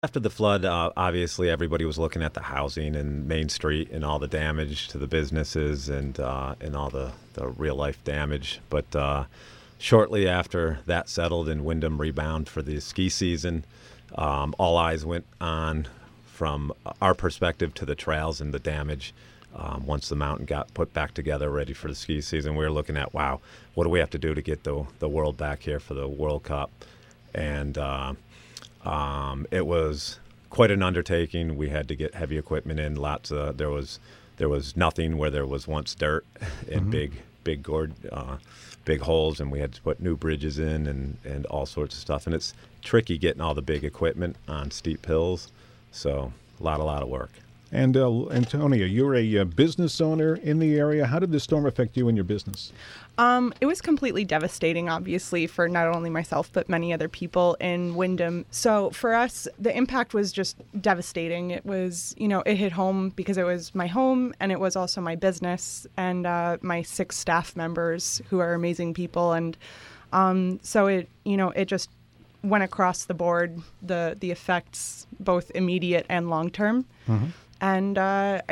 After the flood, obviously everybody was looking at the housing and Main Street and all the damage to the businesses and all the real life damage. But shortly after that settled and Wyndham rebound for the ski season, all eyes went on from our perspective to the trails and the damage. Once the mountain got put back together, ready for the ski season, we were looking at, wow, what do we have to do to get the world back here for the World Cup? And it was quite an undertaking. We had to get heavy equipment in. There was nothing where there was once dirt and big holes, and we had to put new bridges in and all sorts of stuff. And it's tricky getting all the big equipment on steep hills, so a lot of work. And Antonia, you're a business owner in the area. How did the storm affect you and your business? It was completely devastating, obviously, for not only myself, but many other people in Wyndham. So for us, the impact was just devastating. It was, it hit home because it was my home and it was also my business and my 6 staff members who are amazing people. And so it just went across the board, the effects, both immediate and long-term. Mm-hmm. And I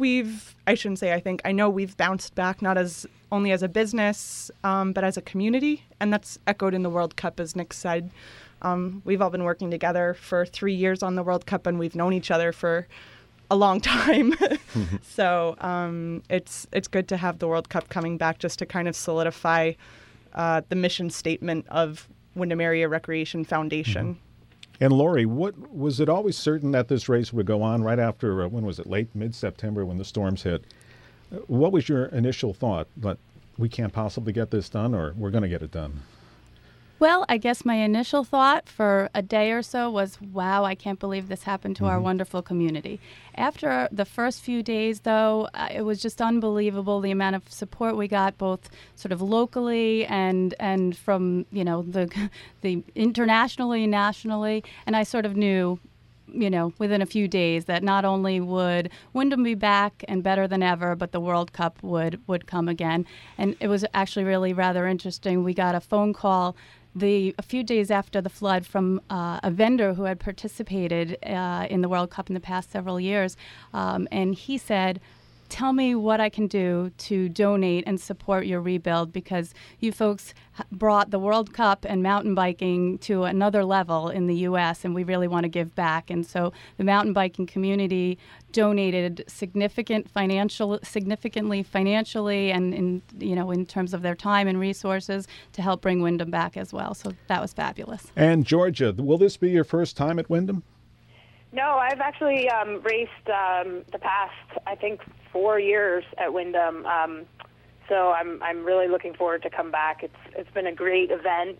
know we've bounced back, not as only as a business, but as a community. And that's echoed in the World Cup, as Nick said. We've all been working together for 3 years on the World Cup, and we've known each other for a long time. So it's good to have the World Cup coming back just to kind of solidify the mission statement of Wyndham Area Recreation Foundation. Mm-hmm. And Lori, what was it always certain that this race would go on right after, when was it, mid-September when the storms hit? What was your initial thought? That we can't possibly get this done, or we're going to get it done? Well, I guess my initial thought for a day or so was, wow, I can't believe this happened to our wonderful community. After the first few days, though, it was just unbelievable the amount of support we got, both sort of locally and from, the internationally, nationally. And I sort of knew, within a few days that not only would Wyndham be back and better than ever, but the World Cup would come again. And it was actually really rather interesting. We got a phone call a few days after the flood from a vendor who had participated in the World Cup in the past several years. And he said, tell me what I can do to donate and support your rebuild, because you folks brought the World Cup and mountain biking to another level in the U.S., and we really want to give back. And so the mountain biking community donated significantly financially and in terms of their time and resources to help bring Wyndham back as well. So that was fabulous. And Georgia, will this be your first time at Wyndham? No, I've actually raced the past, I think, 4 years at Wyndham. So I'm really looking forward to come back. It's been a great event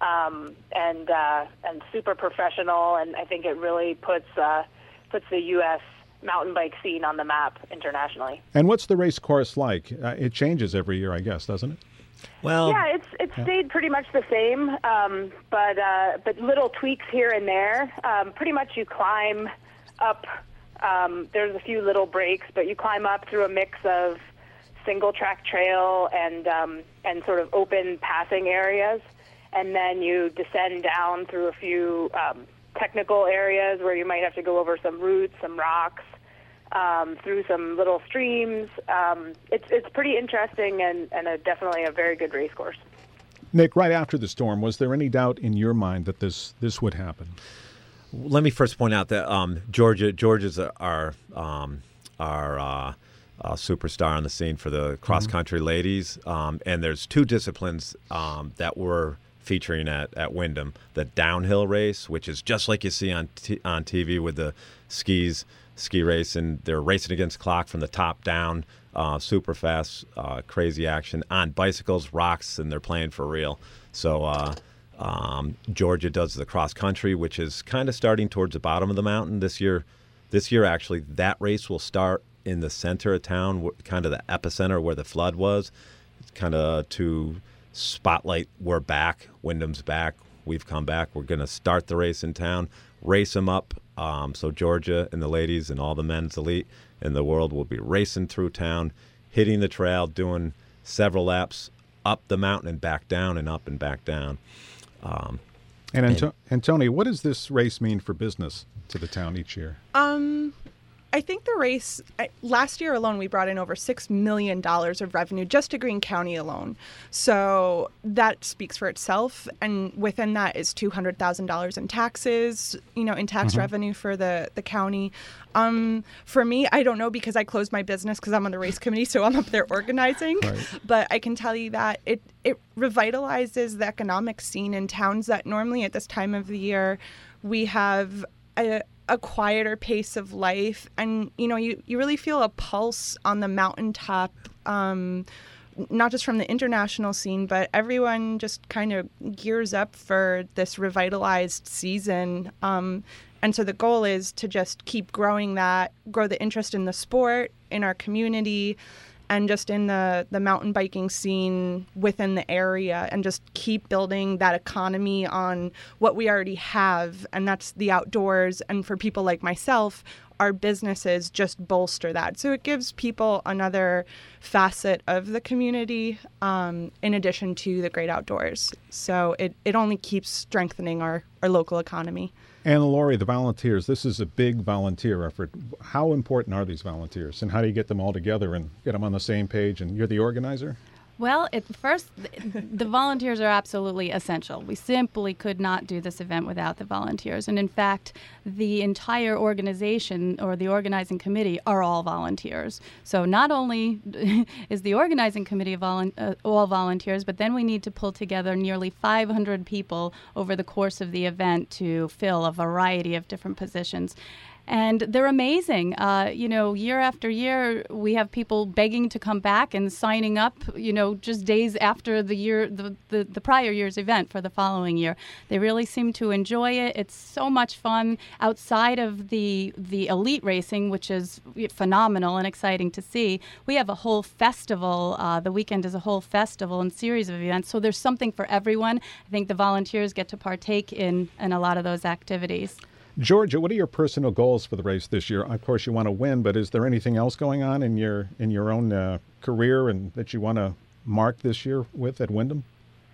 and super professional, and I think it really puts the U.S. mountain bike scene on the map internationally. And what's the race course like? It changes every year, I guess, doesn't it? Well, yeah, it's stayed pretty much the same, but little tweaks here and there. Pretty much you climb up. There's a few little breaks, but you climb up through a mix of single track trail and sort of open passing areas, and then you descend down through a few technical areas where you might have to go over some roots, some rocks. Through some little streams. It's pretty interesting and definitely a very good race course. Nick, right after the storm, was there any doubt in your mind that this would happen? Let me first point out that Georgia's our superstar on the scene for the cross-country ladies, and there's 2 disciplines that we're featuring at Wyndham. The downhill race, which is just like you see on TV with the ski race, and they're racing against clock from the top down, super fast, crazy action on bicycles, rocks, and they're playing for real. So Georgia does the cross country, which is kind of starting towards the bottom of the mountain this year. Actually, that race will start in the center of town, kind of the epicenter where the flood was. It's kind of to spotlight, we're back, Wyndham's back, we've come back. We're going to start the race in town, race them up. So Georgia and the ladies and all the men's elite in the world will be racing through town, hitting the trail, doing several laps up the mountain and back down and up and back down. And Tony, what does this race mean for business? to the town each year? I think the race, last year alone, we brought in over $6 million of revenue just to Greene County alone. So that speaks for itself. And within that is $200,000 in taxes, in tax revenue for the county. For me, I don't know because I closed my business because I'm on the race committee, so I'm up there organizing. Right. But I can tell you that it revitalizes the economic scene in towns that normally at this time of the year we have a quieter pace of life, and you really feel a pulse on the mountaintop, not just from the international scene, but everyone just kind of gears up for this revitalized season. And so the goal is to just keep growing that, grow the interest in the sport in our community, and just in the mountain biking scene within the area, and just keep building that economy on what we already have, and that's the outdoors. And for people like myself, our businesses just bolster that. So it gives people another facet of the community in addition to the great outdoors. So it only keeps strengthening our local economy. And Lori, the volunteers, this is a big volunteer effort. How important are these volunteers, and how do you get them all together and get them on the same page? And you're the organizer? Well, at first, the volunteers are absolutely essential. We simply could not do this event without the volunteers. And in fact, the entire organization or the organizing committee are all volunteers. So not only is the organizing committee all volunteers, but then we need to pull together nearly 500 people over the course of the event to fill a variety of different positions. And they're amazing. Year after year, we have people begging to come back and signing up, just days after the prior year's event for the following year. They really seem to enjoy it. It's so much fun outside of the elite racing, which is phenomenal and exciting to see. We have a whole festival. The weekend is a whole festival and series of events. So there's something for everyone. I think the volunteers get to partake in a lot of those activities. Georgia, what are your personal goals for the race this year? Of course, you want to win, but is there anything else going on in your own career and that you want to mark this year with at Wyndham?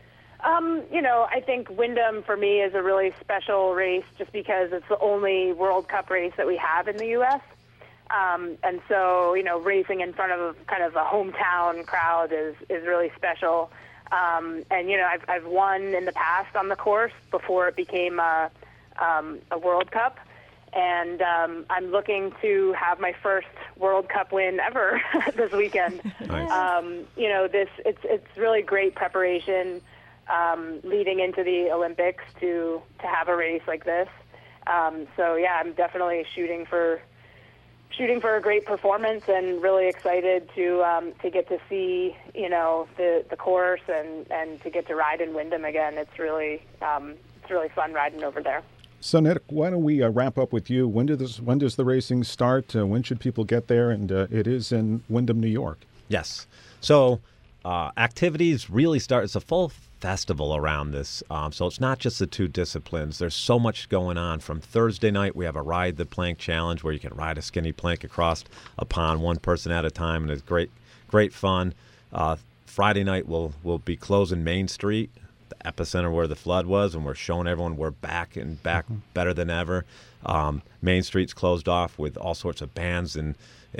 I think Wyndham for me is a really special race just because it's the only World Cup race that we have in the U.S. And so, racing in front of kind of a hometown crowd is really special. I've won in the past on the course before it became a World Cup, and I'm looking to have my first World Cup win ever this weekend. Nice. It's really great preparation leading into the Olympics to have a race like this. I'm definitely shooting for a great performance, and really excited to get to see the course and to get to ride in Wyndham again. It's really fun riding over there. So, Nick, why don't we wrap up with you? When does the racing start? When should people get there? And it is in Wyndham, New York. Yes. So activities really start. It's a full festival around this. So it's not just the two disciplines. There's so much going on. From Thursday night, we have a Ride the Plank Challenge where you can ride a skinny plank across a pond one person at a time, and it's great fun. Friday night, we'll be closing Main Street, the epicenter where the flood was, and we're showing everyone we're back better than ever. Main Street's closed off with all sorts of bands and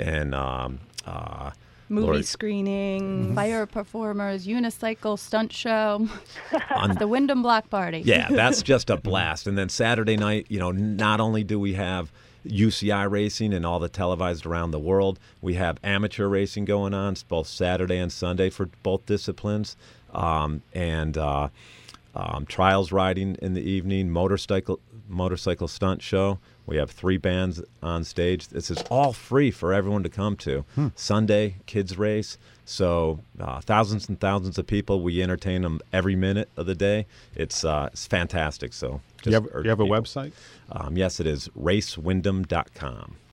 movie screening, fire performers, unicycle stunt show, the Wyndham Block Party. Yeah, that's just a blast. And then Saturday night, not only do we have UCI racing and all the televised around the world, we have amateur racing going on both Saturday and Sunday for both disciplines. Trials riding in the evening, motorcycle stunt show. We have 3 bands on stage. This is all free for everyone to come to. Sunday, kids race. So thousands and thousands of people. We entertain them every minute of the day. It's fantastic. So you have a website? Yes, it is racewyndham.com.